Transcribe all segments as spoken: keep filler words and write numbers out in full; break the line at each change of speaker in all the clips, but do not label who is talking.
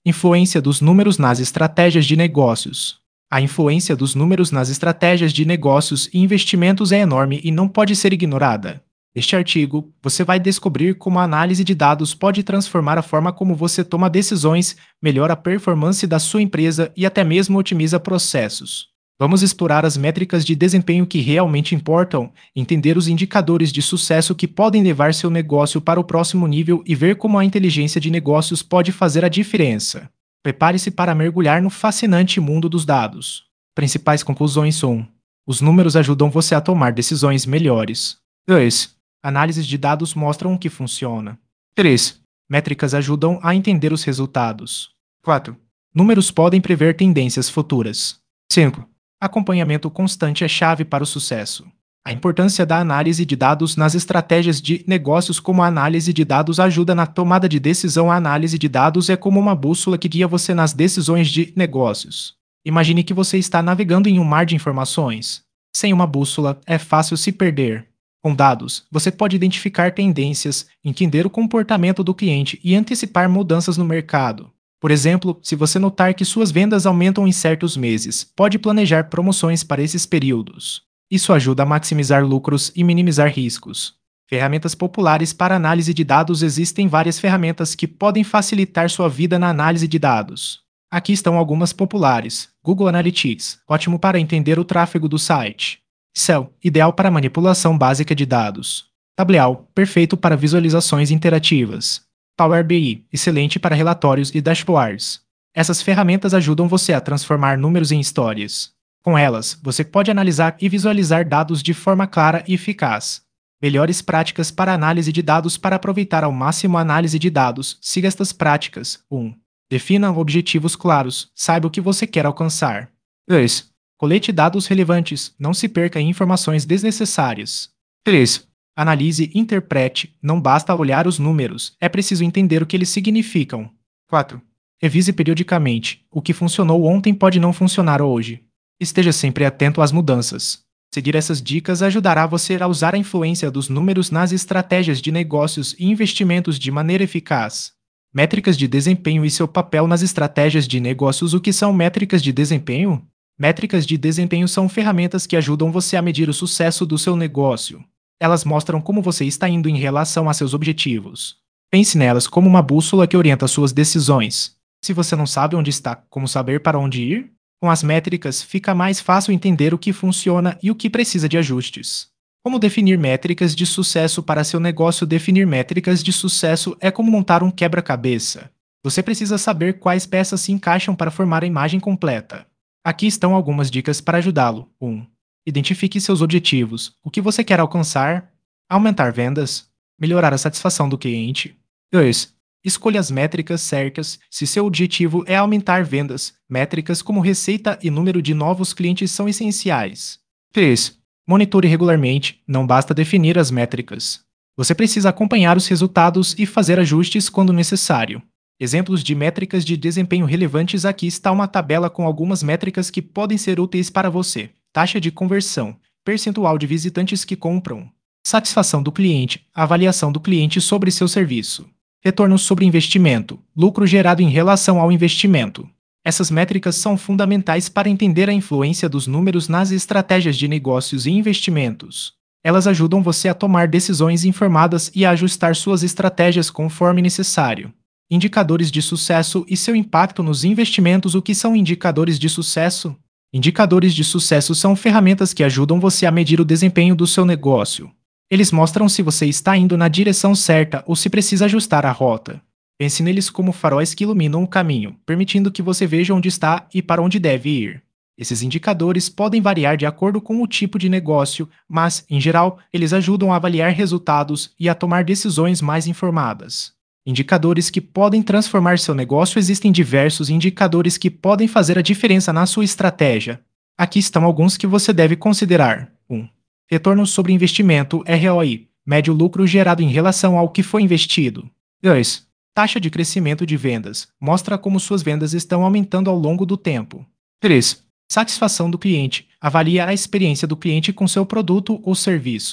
Influência dos números nas estratégias de negócios. A influência dos números nas estratégias de negócios e investimentos é enorme e não pode ser ignorada. Neste artigo, você vai descobrir como a análise de dados pode transformar a forma como você toma decisões, melhora a performance da sua empresa e até mesmo otimiza processos. Vamos explorar as métricas de desempenho que realmente importam, entender os indicadores de sucesso que podem levar seu negócio para o próximo nível e ver como a inteligência de negócios pode fazer a diferença. Prepare-se para mergulhar no fascinante mundo dos dados. Principais conclusões são: os números ajudam você a tomar decisões melhores. dois. Análises de dados mostram o que funciona. três. Métricas ajudam a entender os resultados. quatro. Números podem prever tendências futuras. cinco. Acompanhamento constante é chave para o sucesso. A importância da análise de dados nas estratégias de negócios. Como a análise de dados ajuda na tomada de decisão. A análise de dados é como uma bússola que guia você nas decisões de negócios. Imagine que você está navegando em um mar de informações. Sem uma bússola, é fácil se perder. Com dados, você pode identificar tendências, entender o comportamento do cliente e antecipar mudanças no mercado. Por exemplo, se você notar que suas vendas aumentam em certos meses, pode planejar promoções para esses períodos. Isso ajuda a maximizar lucros e minimizar riscos. Ferramentas populares para análise de dados. Existem várias ferramentas que podem facilitar sua vida na análise de dados. Aqui estão algumas populares. Google Analytics, ótimo para entender o tráfego do site. Excel, ideal para manipulação básica de dados. Tableau, perfeito para visualizações interativas. Power B I, excelente para relatórios e dashboards. Essas ferramentas ajudam você a transformar números em histórias. Com elas, você pode analisar e visualizar dados de forma clara e eficaz. Melhores práticas para análise de dados. Para aproveitar ao máximo a análise de dados, siga estas práticas. um. Defina objetivos claros. Saiba o que você quer alcançar. dois. Colete dados relevantes. Não se perca em informações desnecessárias. três. Analise e interprete. Não basta olhar os números, é preciso entender o que eles significam. quatro. Revise periodicamente. O que funcionou ontem pode não funcionar hoje. Esteja sempre atento às mudanças. Seguir essas dicas ajudará você a usar a influência dos números nas estratégias de negócios e investimentos de maneira eficaz. Métricas de desempenho e seu papel nas estratégias de negócios. O que são métricas de desempenho? Métricas de desempenho são ferramentas que ajudam você a medir o sucesso do seu negócio. Elas mostram como você está indo em relação a seus objetivos. Pense nelas como uma bússola que orienta suas decisões. Se você não sabe onde está, como saber para onde ir? Com as métricas, fica mais fácil entender o que funciona e o que precisa de ajustes. Como definir métricas de sucesso para seu negócio? Definir métricas de sucesso é como montar um quebra-cabeça. Você precisa saber quais peças se encaixam para formar a imagem completa. Aqui estão algumas dicas para ajudá-lo. um. Identifique seus objetivos. O que você quer alcançar? Aumentar vendas? Melhorar a satisfação do cliente? dois. Escolha as métricas certas. Se seu objetivo é aumentar vendas, métricas como receita e número de novos clientes são essenciais. três. Monitore regularmente. Não basta definir as métricas. Você precisa acompanhar os resultados e fazer ajustes quando necessário. Exemplos de métricas de desempenho relevantes. Aqui está uma tabela com algumas métricas que podem ser úteis para você. Taxa de conversão, percentual de visitantes que compram, satisfação do cliente, avaliação do cliente sobre seu serviço, retorno sobre investimento, lucro gerado em relação ao investimento. Essas métricas são fundamentais para entender a influência dos números nas estratégias de negócios e investimentos. Elas ajudam você a tomar decisões informadas e a ajustar suas estratégias conforme necessário. Indicadores de sucesso e seu impacto nos investimentos. O que são indicadores de sucesso? Indicadores de sucesso são ferramentas que ajudam você a medir o desempenho do seu negócio. Eles mostram se você está indo na direção certa ou se precisa ajustar a rota. Pense neles como faróis que iluminam o caminho, permitindo que você veja onde está e para onde deve ir. Esses indicadores podem variar de acordo com o tipo de negócio, mas, em geral, eles ajudam a avaliar resultados e a tomar decisões mais informadas. Indicadores que podem transformar seu negócio. Existem diversos indicadores que podem fazer a diferença na sua estratégia. Aqui estão alguns que você deve considerar. um. Retorno sobre investimento, R O I, médio lucro gerado em relação ao que foi investido. dois. Taxa de crescimento de vendas, mostra como suas vendas estão aumentando ao longo do tempo. três. Satisfação do cliente, avalia a experiência do cliente com seu produto ou serviço.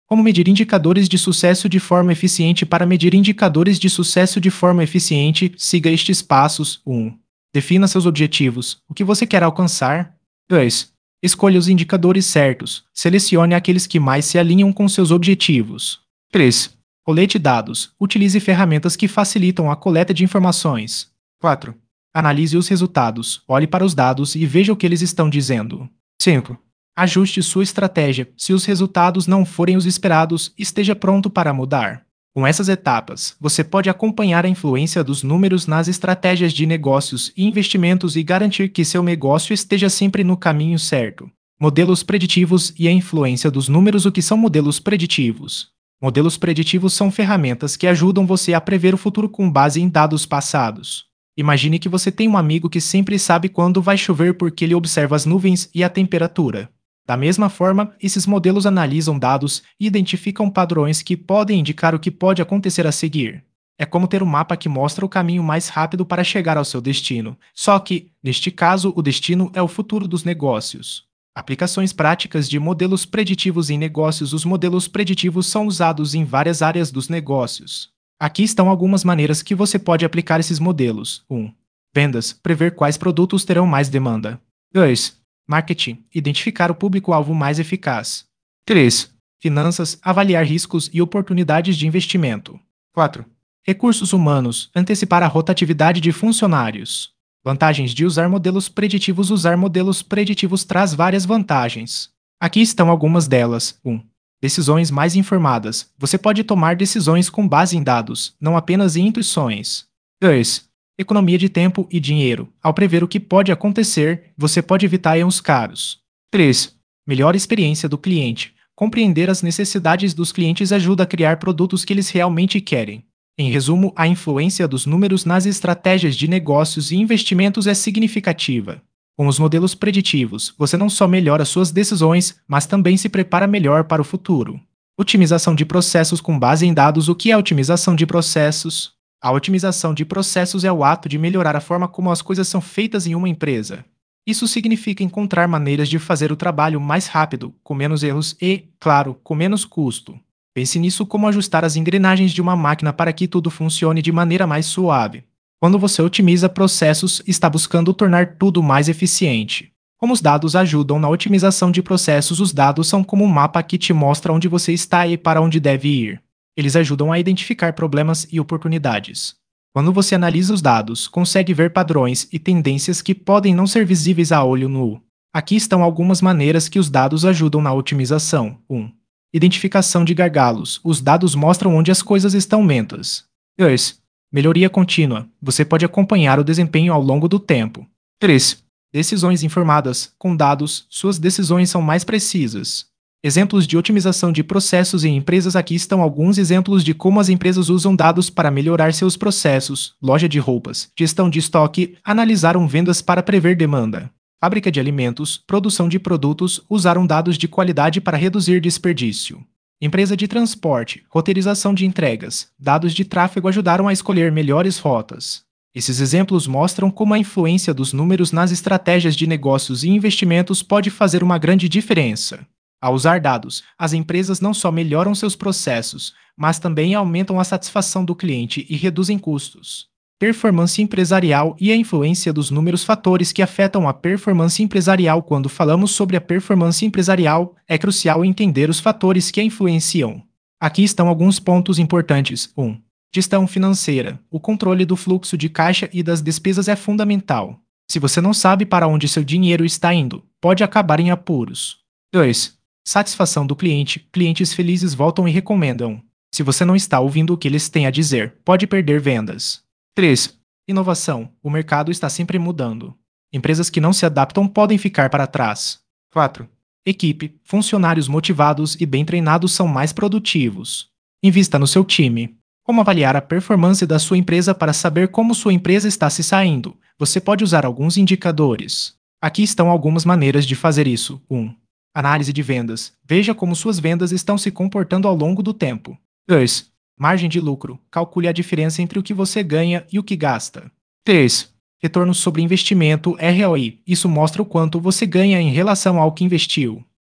Como medir indicadores de sucesso de forma eficiente? Para medir indicadores de sucesso de forma eficiente, siga estes passos. um. Defina seus objetivos. O que você quer alcançar? dois. Escolha os indicadores certos. Selecione aqueles que mais se alinham com seus objetivos. três. Colete dados. Utilize ferramentas que facilitam a coleta de informações. quatro. Analise os resultados. Olhe para os dados e veja o que eles estão dizendo. cinco. Ajuste sua estratégia. Se os resultados não forem os esperados, esteja pronto para mudar. Com essas etapas, você pode acompanhar a influência dos números nas estratégias de negócios e investimentos e garantir que seu negócio esteja sempre no caminho certo. Modelos preditivos e a influência dos números. O que são modelos preditivos? Modelos preditivos são ferramentas que ajudam você a prever o futuro com base em dados passados. Imagine que você tem um amigo que sempre sabe quando vai chover porque ele observa as nuvens e a temperatura. Da mesma forma, esses modelos analisam dados e identificam padrões que podem indicar o que pode acontecer a seguir. É como ter um mapa que mostra o caminho mais rápido para chegar ao seu destino, só que, neste caso, o destino é o futuro dos negócios. Aplicações práticas de modelos preditivos em negócios. Os modelos preditivos são usados em várias áreas dos negócios. Aqui estão algumas maneiras que você pode aplicar esses modelos. um. Vendas. Prever quais produtos terão mais demanda. dois. Marketing. Identificar o público-alvo mais eficaz. três. Finanças. Avaliar riscos e oportunidades de investimento. quatro. Recursos humanos. Antecipar a rotatividade de funcionários. Vantagens de usar modelos preditivos. Usar modelos preditivos traz várias vantagens. Aqui estão algumas delas. um. Decisões mais informadas. Você pode tomar decisões com base em dados, não apenas em intuições. dois. Economia de tempo e dinheiro. Ao prever o que pode acontecer, você pode evitar erros caros. três. Melhor experiência do cliente. Compreender as necessidades dos clientes ajuda a criar produtos que eles realmente querem. Em resumo, a influência dos números nas estratégias de negócios e investimentos é significativa. Com os modelos preditivos, você não só melhora suas decisões, mas também se prepara melhor para o futuro. Otimização de processos com base em dados. O que é otimização de processos? A otimização de processos é o ato de melhorar a forma como as coisas são feitas em uma empresa. Isso significa encontrar maneiras de fazer o trabalho mais rápido, com menos erros e, claro, com menos custo. Pense nisso como ajustar as engrenagens de uma máquina para que tudo funcione de maneira mais suave. Quando você otimiza processos, está buscando tornar tudo mais eficiente. Como os dados ajudam na otimização de processos? Os dados são como um mapa que te mostra onde você está e para onde deve ir. Eles ajudam a identificar problemas e oportunidades. Quando você analisa os dados, consegue ver padrões e tendências que podem não ser visíveis a olho nu. Aqui estão algumas maneiras que os dados ajudam na otimização. um. Identificação de gargalos. Os dados mostram onde as coisas estão lentas. dois. Melhoria contínua. Você pode acompanhar o desempenho ao longo do tempo. três. Decisões informadas. Com dados, suas decisões são mais precisas. Exemplos de otimização de processos em empresas. Aqui estão alguns exemplos de como as empresas usam dados para melhorar seus processos. Loja de roupas, gestão de estoque, analisaram vendas para prever demanda. Fábrica de alimentos, produção de produtos, usaram dados de qualidade para reduzir desperdício. Empresa de transporte, roteirização de entregas, dados de tráfego ajudaram a escolher melhores rotas. Esses exemplos mostram como a influência dos números nas estratégias de negócios e investimentos pode fazer uma grande diferença. Ao usar dados, as empresas não só melhoram seus processos, mas também aumentam a satisfação do cliente e reduzem custos. Performance empresarial e a influência dos números. Fatores que afetam a performance empresarial. Quando falamos sobre a performance empresarial, é crucial entender os fatores que a influenciam. Aqui estão alguns pontos importantes. um. Gestão financeira. O controle do fluxo de caixa e das despesas é fundamental. Se você não sabe para onde seu dinheiro está indo, pode acabar em apuros. dois. Satisfação do cliente. Clientes felizes voltam e recomendam. Se você não está ouvindo o que eles têm a dizer, pode perder vendas. três. Inovação. O mercado está sempre mudando. Empresas que não se adaptam podem ficar para trás. quatro. Equipe. Funcionários motivados e bem treinados são mais produtivos. Invista no seu time. Como avaliar a performance da sua empresa? Para saber como sua empresa está se saindo, você pode usar alguns indicadores. Aqui estão algumas maneiras de fazer isso. um. Análise de vendas. Veja como suas vendas estão se comportando ao longo do tempo. dois. Margem de lucro. Calcule a diferença entre o que você ganha e o que gasta. três. Retorno sobre investimento, R O I. Isso mostra o quanto você ganha em relação ao que investiu.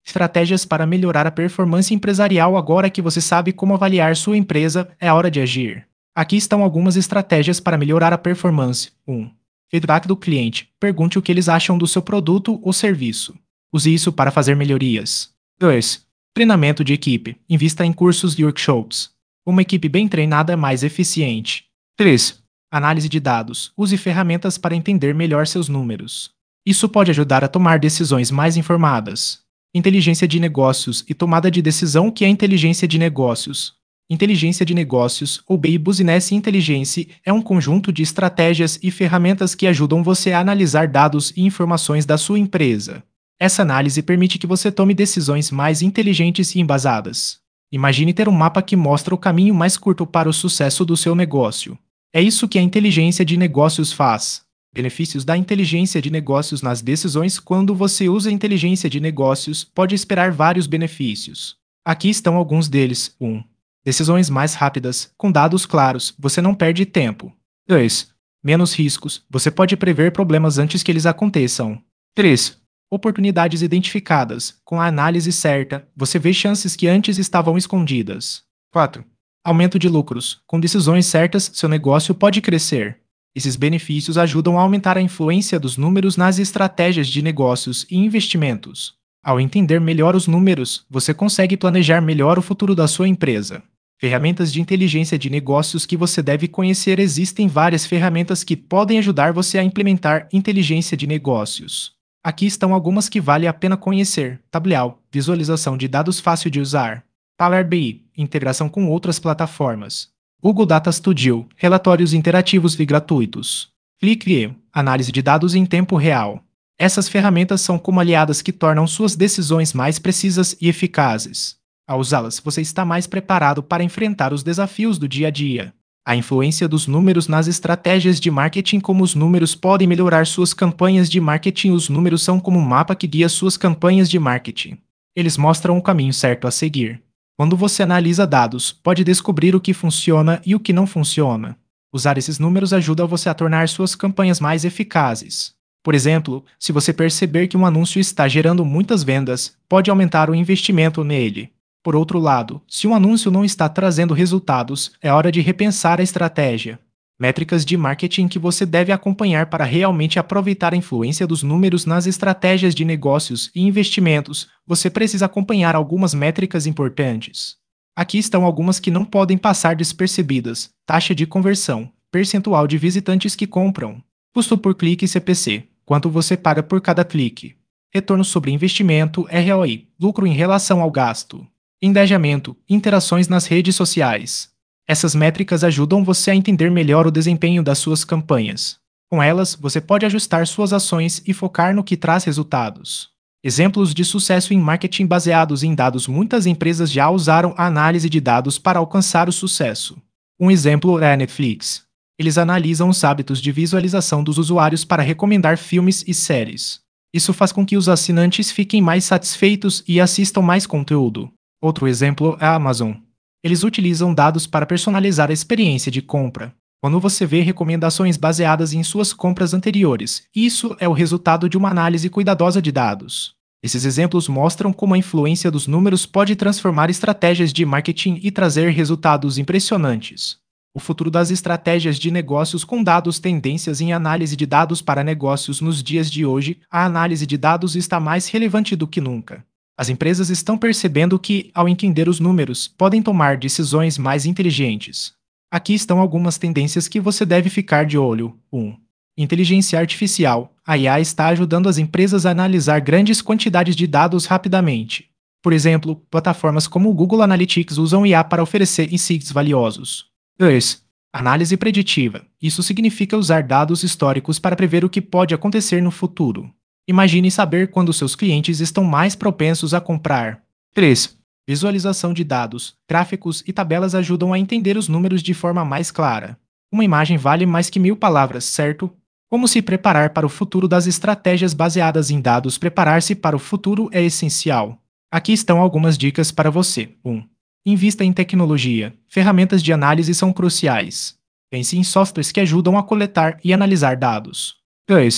Estratégias para melhorar a performance empresarial. Agora que você sabe como avaliar sua empresa, é hora de agir. Aqui estão algumas estratégias para melhorar a performance. um. Feedback do cliente. Pergunte o que eles acham do seu produto ou serviço. Use isso para fazer melhorias. dois. Treinamento de equipe. Invista em cursos e workshops. Uma equipe bem treinada é mais eficiente. três. Análise de dados. Use ferramentas para entender melhor seus números. Isso pode ajudar a tomar decisões mais informadas. Inteligência de negócios e tomada de decisão. O que é inteligência de negócios? Inteligência de negócios, ou B I Business Intelligence, é um conjunto de estratégias e ferramentas que ajudam você a analisar dados e informações da sua empresa. Essa análise permite que você tome decisões mais inteligentes e embasadas. Imagine ter um mapa que mostra o caminho mais curto para o sucesso do seu negócio. É isso que a inteligência de negócios faz. Benefícios da inteligência de negócios nas decisões. Quando você usa a inteligência de negócios, pode esperar vários benefícios. Aqui estão alguns deles. um. Decisões mais rápidas. Com dados claros, você não perde tempo. dois. Menos riscos. Você pode prever problemas antes que eles aconteçam. três. Oportunidades identificadas. Com a análise certa, você vê chances que antes estavam escondidas. quatro. Aumento de lucros. Com decisões certas, seu negócio pode crescer. Esses benefícios ajudam a aumentar a influência dos números nas estratégias de negócios e investimentos. Ao entender melhor os números, você consegue planejar melhor o futuro da sua empresa. Ferramentas de inteligência de negócios que você deve conhecer. Existem várias ferramentas que podem ajudar você a implementar inteligência de negócios. Aqui estão algumas que vale a pena conhecer. Tableau, visualização de dados fácil de usar. Power B I, integração com outras plataformas. Google Data Studio, relatórios interativos e gratuitos. ClickView, análise de dados em tempo real. Essas ferramentas são como aliadas que tornam suas decisões mais precisas e eficazes. Ao usá-las, você está mais preparado para enfrentar os desafios do dia a dia. A influência dos números nas estratégias de marketing. Como os números podem melhorar suas campanhas de marketing. Os números são como um mapa que guia suas campanhas de marketing. Eles mostram o caminho certo a seguir. Quando você analisa dados, pode descobrir o que funciona e o que não funciona. Usar esses números ajuda você a tornar suas campanhas mais eficazes. Por exemplo, se você perceber que um anúncio está gerando muitas vendas, pode aumentar o investimento nele. Por outro lado, se um anúncio não está trazendo resultados, é hora de repensar a estratégia. Métricas de marketing que você deve acompanhar para realmente aproveitar a influência dos números nas estratégias de negócios e investimentos. Você precisa acompanhar algumas métricas importantes. Aqui estão algumas que não podem passar despercebidas: taxa de conversão, percentual de visitantes que compram, custo por clique C P C, quanto você paga por cada clique, retorno sobre investimento R O I, lucro em relação ao gasto, engajamento, interações nas redes sociais. Essas métricas ajudam você a entender melhor o desempenho das suas campanhas. Com elas, você pode ajustar suas ações e focar no que traz resultados. Exemplos de sucesso em marketing baseados em dados. Muitas empresas já usaram a análise de dados para alcançar o sucesso. Um exemplo é a Netflix. Eles analisam os hábitos de visualização dos usuários para recomendar filmes e séries. Isso faz com que os assinantes fiquem mais satisfeitos e assistam mais conteúdo. Outro exemplo é a Amazon. Eles utilizam dados para personalizar a experiência de compra. Quando você vê recomendações baseadas em suas compras anteriores, isso é o resultado de uma análise cuidadosa de dados. Esses exemplos mostram como a influência dos números pode transformar estratégias de marketing e trazer resultados impressionantes. O futuro das estratégias de negócios com dados. Tendências em análise de dados para negócios. Nos dias de hoje, a análise de dados está mais relevante do que nunca. As empresas estão percebendo que, ao entender os números, podem tomar decisões mais inteligentes. Aqui estão algumas tendências que você deve ficar de olho. um. Inteligência artificial. A I A está ajudando as empresas a analisar grandes quantidades de dados rapidamente. Por exemplo, plataformas como o Google Analytics usam I A para oferecer insights valiosos. dois. Análise preditiva. Isso significa usar dados históricos para prever o que pode acontecer no futuro. Imagine saber quando seus clientes estão mais propensos a comprar. três. Visualização de dados. Gráficos e tabelas ajudam a entender os números de forma mais clara. Uma imagem vale mais que mil palavras, certo? Como se preparar para o futuro das estratégias baseadas em dados. Preparar-se para o futuro é essencial. Aqui estão algumas dicas para você. um. Invista em tecnologia. Ferramentas de análise são cruciais. Pense em softwares que ajudam a coletar e analisar dados. dois.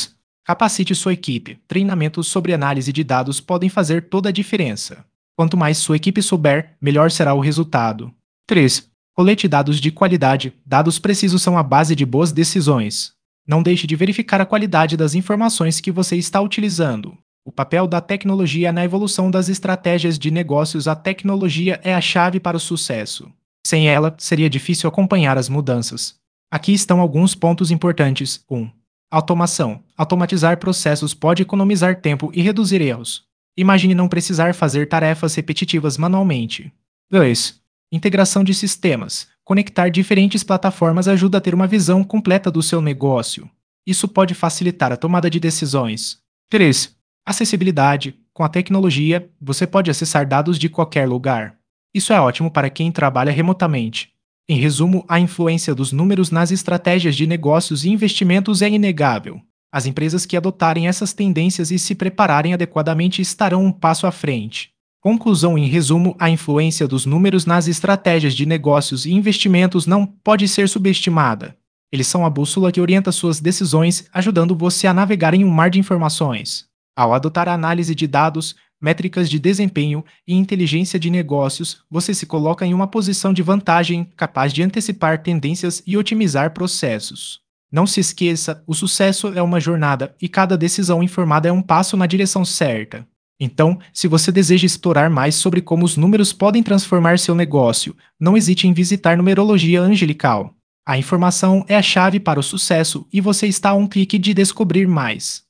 Capacite sua equipe. Treinamentos sobre análise de dados podem fazer toda a diferença. Quanto mais sua equipe souber, melhor será o resultado. três. Colete dados de qualidade. Dados precisos são a base de boas decisões. Não deixe de verificar a qualidade das informações que você está utilizando. O papel da tecnologia na evolução das estratégias de negócios. A tecnologia é a chave para o sucesso. Sem ela, seria difícil acompanhar as mudanças. Aqui estão alguns pontos importantes. um. Automação. Automatizar processos pode economizar tempo e reduzir erros. Imagine não precisar fazer tarefas repetitivas manualmente. dois. Integração de sistemas. Conectar diferentes plataformas ajuda a ter uma visão completa do seu negócio. Isso pode facilitar a tomada de decisões. três. Acessibilidade. Com a tecnologia, você pode acessar dados de qualquer lugar. Isso é ótimo para quem trabalha remotamente. Em resumo, a influência dos números nas estratégias de negócios e investimentos é inegável. As empresas que adotarem essas tendências e se prepararem adequadamente estarão um passo à frente. Conclusão: em resumo, a influência dos números nas estratégias de negócios e investimentos não pode ser subestimada. Eles são a bússola que orienta suas decisões, ajudando você a navegar em um mar de informações. Ao adotar a análise de dados, métricas de desempenho e inteligência de negócios, você se coloca em uma posição de vantagem, capaz de antecipar tendências e otimizar processos. Não se esqueça, o sucesso é uma jornada e cada decisão informada é um passo na direção certa. Então, se você deseja explorar mais sobre como os números podem transformar seu negócio, não hesite em visitar Numerologia Angelical. A informação é a chave para o sucesso e você está a um clique de descobrir mais.